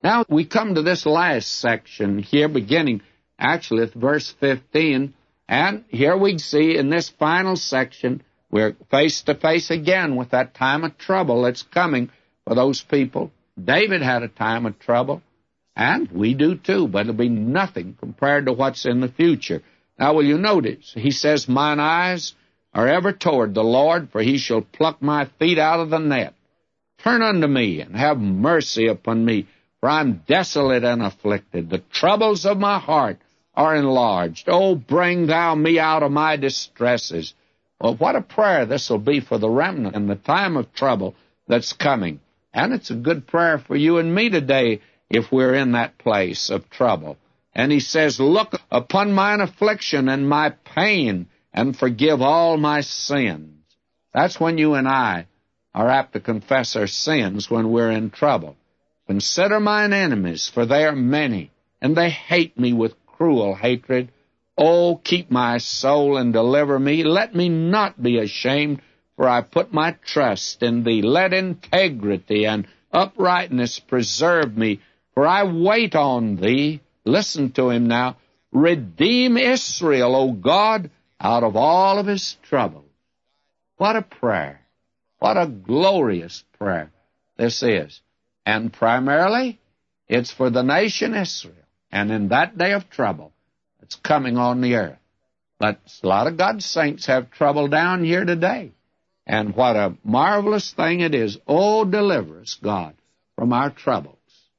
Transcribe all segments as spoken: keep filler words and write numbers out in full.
Now we come to this last section here, beginning actually at verse fifteen, and here we see in this final section, we're face to face again with that time of trouble that's coming for those people. David had a time of trouble, and we do too, but it'll be nothing compared to what's in the future. Now will you notice, he says, mine eyes are ever toward the Lord, for he shall pluck my feet out of the net. Turn unto me, and have mercy upon me, for I'm desolate and afflicted. The troubles of my heart are enlarged. Oh, bring thou me out of my distresses. Well, what a prayer this will be for the remnant in the time of trouble that's coming. And it's a good prayer for you and me today if we're in that place of trouble. And he says, look upon mine affliction and my pain, and forgive all my sins. That's when you and I are apt to confess our sins when we're in trouble. Consider mine enemies, for they are many, and they hate me with cruel hatred. Oh, keep my soul and deliver me. Let me not be ashamed, for I put my trust in thee. Let integrity and uprightness preserve me, for I wait on thee. Listen to him now. Redeem Israel, O God, out of all of his troubles. What a prayer. What a glorious prayer this is. And primarily, it's for the nation Israel. And in that day of trouble, it's coming on the earth. But a lot of God's saints have trouble down here today. And what a marvelous thing it is. Oh, deliver us, God, from our troubles.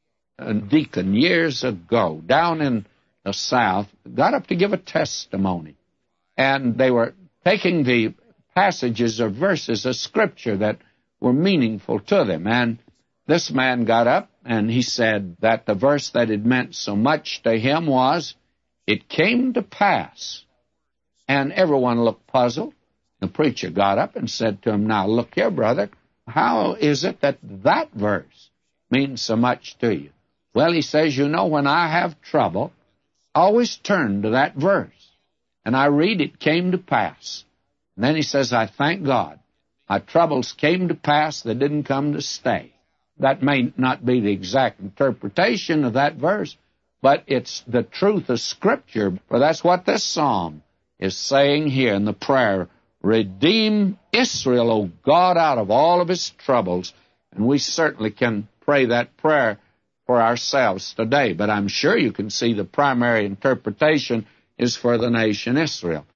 A deacon years ago down in the South got up to give a testimony. And they were taking the passages or verses of Scripture that were meaningful to them. And this man got up and he said that the verse that had meant so much to him was, it came to pass. And everyone looked puzzled. The preacher got up and said to him, now look here, brother, how is it that that verse means so much to you? Well, he says, you know, when I have trouble, I always turn to that verse. And I read, it came to pass. And then he says, I thank God. My troubles came to pass, they didn't come to stay. That may not be the exact interpretation of that verse, but it's the truth of Scripture. For that's what this psalm is saying here in the prayer. Redeem Israel, O God, out of all of his troubles. And we certainly can pray that prayer for ourselves today. But I'm sure you can see the primary interpretation is for the nation Israel.